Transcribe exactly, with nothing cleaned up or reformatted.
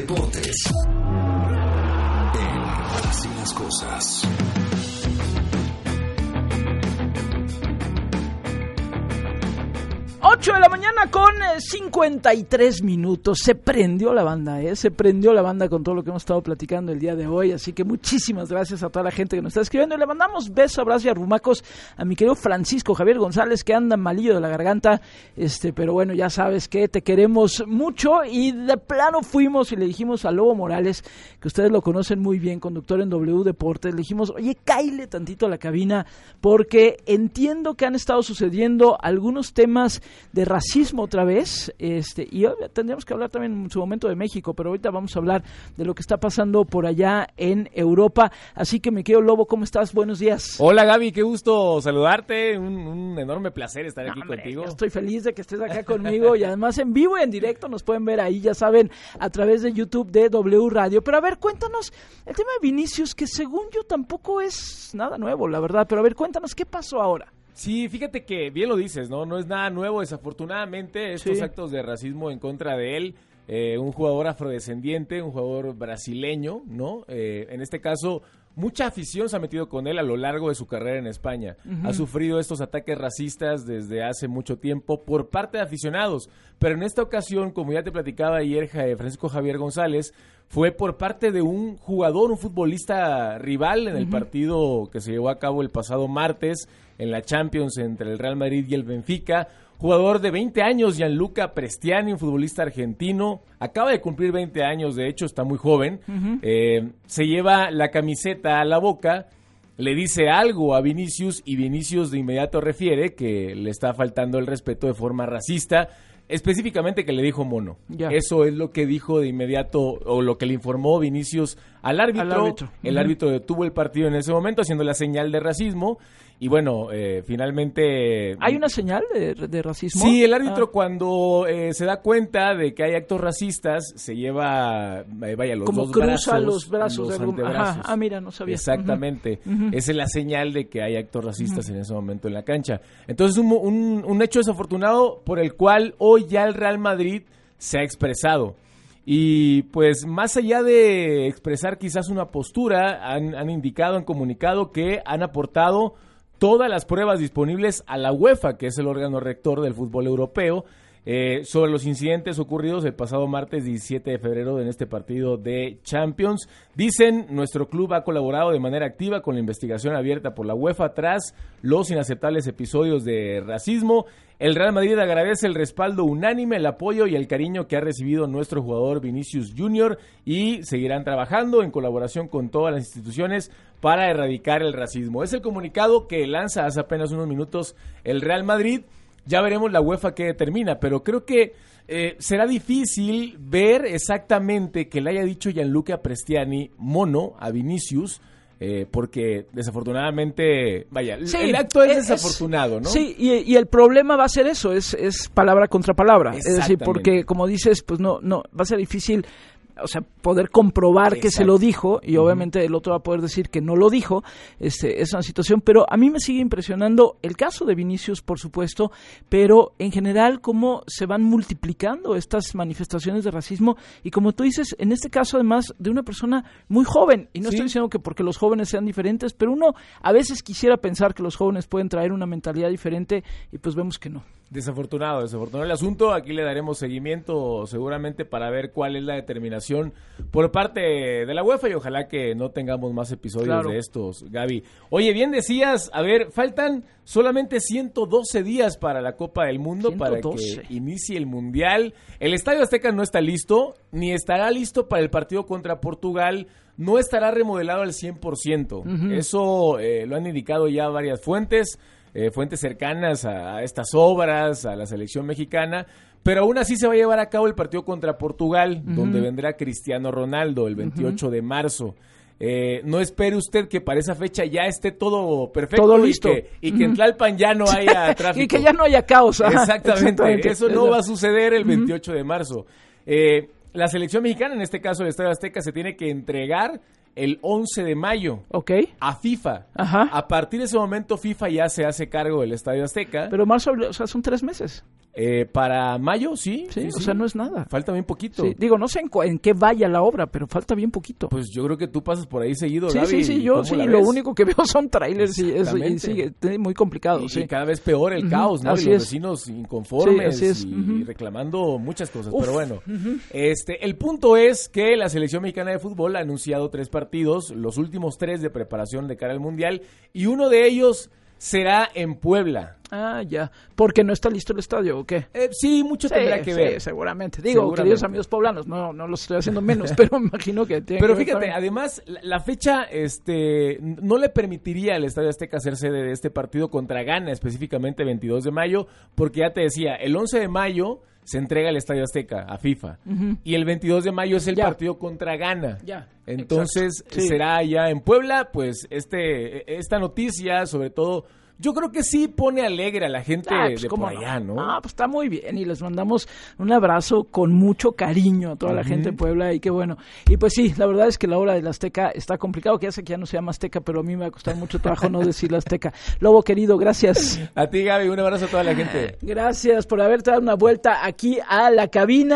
deportes en Así las Cosas. ocho de la mañana con cincuenta y tres minutos. Se prendió la banda, ¿eh? Se prendió la banda con todo lo que hemos estado platicando el día de hoy. Así que muchísimas gracias a toda la gente que nos está escribiendo. Y le mandamos besos, abrazos y arrumacos a mi querido Francisco Javier González, que anda malillo de la garganta. Este, pero bueno, ya sabes que te queremos mucho. Y de plano fuimos y le dijimos a Lobo Morales, que ustedes lo conocen muy bien, conductor en W Deportes. Le dijimos, oye, cáile tantito a la cabina, porque entiendo que han estado sucediendo algunos temas de racismo otra vez, este, y hoy tendríamos que hablar también en su momento de México, pero ahorita vamos a hablar de lo que está pasando por allá en Europa. Así que, mi querido Lobo, ¿cómo estás? Buenos días. Hola, Gaby, qué gusto saludarte, un, un enorme placer estar aquí no, hombre, contigo. Estoy feliz de que estés acá conmigo y además en vivo y en directo nos pueden ver ahí, ya saben, a través de YouTube de W Radio. Pero a ver, cuéntanos el tema de Vinicius, que según yo tampoco es nada nuevo, la verdad, pero a ver, cuéntanos qué pasó ahora. Sí, fíjate que bien lo dices, ¿no? No es nada nuevo, desafortunadamente, estos sí. actos de racismo en contra de él, eh, un jugador afrodescendiente, un jugador brasileño, ¿no? Eh, en este caso, mucha afición se ha metido con él a lo largo de su carrera en España. Uh-huh. Ha sufrido estos ataques racistas desde hace mucho tiempo por parte de aficionados, pero en esta ocasión, como ya te platicaba ayer Francisco Javier González, fue por parte de un jugador, un futbolista rival en el uh-huh. partido que se llevó a cabo el pasado martes en la Champions entre el Real Madrid y el Benfica. Jugador de veinte años, Gianluca Prestiani, un futbolista argentino, acaba de cumplir veinte años, de hecho está muy joven, uh-huh. eh, se lleva la camiseta a la boca, le dice algo a Vinicius y Vinicius de inmediato refiere que le está faltando el respeto de forma racista, específicamente que le dijo mono. Yeah. Eso es lo que dijo de inmediato, o lo que le informó Vinicius al árbitro. Al árbitro. El uh-huh. árbitro detuvo el partido en ese momento haciendo la señal de racismo. Y bueno, eh, finalmente... ¿Hay una señal de, de racismo? Sí, el árbitro ah. cuando eh, se da cuenta de que hay actos racistas, se lleva, eh, vaya, los Como dos cruza brazos. los brazos. Los de antebrazos. Ajá. Ah, mira, no sabía. Exactamente. Uh-huh. Esa es la señal de que hay actos racistas uh-huh. en ese momento en la cancha. Entonces, un, un, un hecho desafortunado por el cual hoy ya el Real Madrid se ha expresado. Y pues más allá de expresar quizás una postura, han, han indicado, han comunicado que han aportado todas las pruebas disponibles a la UEFA, que es el órgano rector del fútbol europeo, eh, sobre los incidentes ocurridos el pasado martes diecisiete de febrero en este partido de Champions. Dicen, nuestro club ha colaborado de manera activa con la investigación abierta por la UEFA tras los inaceptables episodios de racismo. El Real Madrid agradece el respaldo unánime, el apoyo y el cariño que ha recibido nuestro jugador Vinicius Junior y seguirán trabajando en colaboración con todas las instituciones para erradicar el racismo. Es el comunicado que lanza hace apenas unos minutos el Real Madrid. Ya veremos la UEFA qué determina, pero creo que eh, será difícil ver exactamente que le haya dicho Gianluca Prestiani mono a Vinicius, Eh, porque desafortunadamente, vaya, sí, el acto es, es desafortunado, ¿no? Sí, y, y el problema va a ser eso, es, es palabra contra palabra, es decir, porque como dices, pues no, no, va a ser difícil, o sea, poder comprobar Exacto. que se lo dijo, y uh-huh. obviamente el otro va a poder decir que no lo dijo. Este, es una situación, pero a mí me sigue impresionando el caso de Vinicius, por supuesto, pero en general cómo se van multiplicando estas manifestaciones de racismo, y como tú dices, en este caso además de una persona muy joven, y no sí. estoy diciendo que porque los jóvenes sean diferentes, pero uno a veces quisiera pensar que los jóvenes pueden traer una mentalidad diferente, y pues vemos que no. Desafortunado, desafortunado el asunto. Aquí le daremos seguimiento seguramente para ver cuál es la determinación por parte de la UEFA y ojalá que no tengamos más episodios claro. de estos, Gaby. Oye, bien decías, a ver, faltan solamente ciento doce días para la Copa del Mundo, ciento doce para que inicie el Mundial. El Estadio Azteca no está listo, ni estará listo para el partido contra Portugal. No estará remodelado al cien por ciento. Uh-huh. Eso eh, lo han indicado ya varias fuentes. Eh, fuentes cercanas a, a estas obras, a la selección mexicana, pero aún así se va a llevar a cabo el partido contra Portugal, uh-huh. donde vendrá Cristiano Ronaldo el veintiocho uh-huh. de marzo. Eh, no espere usted que para esa fecha ya esté todo perfecto, todo listo. y que, y que en Tlalpan ya no haya tráfico. Y que ya no haya caos. Exactamente, Exactamente. Eso no va a suceder el veintiocho uh-huh. de marzo. Eh, la selección mexicana, en este caso el Estadio Azteca, se tiene que entregar el once de mayo okay. a FIFA. Ajá. A partir de ese momento FIFA ya se hace cargo del Estadio Azteca. Pero marzo, o sea, son tres meses. Eh, para mayo, sí. Sí, sí, o sí. sea, no es nada. Falta bien poquito. Sí, digo, no sé en, cu- en qué vaya la obra, pero falta bien poquito. Pues yo creo que tú pasas por ahí seguido, sí, Gaby. sí, sí, yo ¿Cómo sí, la lo ves? único que veo son trailers y, eso, y Exactamente. sigue es muy complicado, Y, sí. y cada vez peor el Ujú, caos, ¿no? Y así los es. vecinos inconformes Sí, así es. y Ujú. reclamando muchas cosas. Uf. Pero bueno, este, el punto es que la selección mexicana de fútbol ha anunciado tres partidos, los últimos tres de preparación de cara al Mundial, y uno de ellos será en Puebla. Ah, ya. Porque no está listo el estadio, ¿o qué? Eh, sí, mucho Sí, tendrá que sí, ver. seguramente. Digo, Seguramente. queridos amigos poblanos, no, no los estoy haciendo menos, pero me imagino que tiene Pero que ver fíjate, también. además, la, la fecha este, no le permitiría al Estadio Azteca hacer sede de este partido contra Ghana, específicamente veintidós de mayo, porque ya te decía, el once de mayo se entrega el Estadio Azteca a FIFA, Ujú. y el veintidós de mayo es el Ya. partido contra Ghana. Ya, Entonces, exacto. Sí. será allá en Puebla, pues este esta noticia, sobre todo, yo creo que sí pone alegre a la gente Ah, pues, de cómo por allá, ¿no? Ah, pues está muy bien y les mandamos un abrazo con mucho cariño a toda la Ujú. gente de Puebla y qué bueno. Y pues sí, la verdad es que la obra del Azteca está complicado, que ya sé que ya no se llama Azteca, pero a mí me va a costar mucho trabajo no decir la Azteca. Lobo querido, gracias. A ti, Gaby, un abrazo a toda la gente. Gracias por haberte dado una vuelta aquí a la cabina.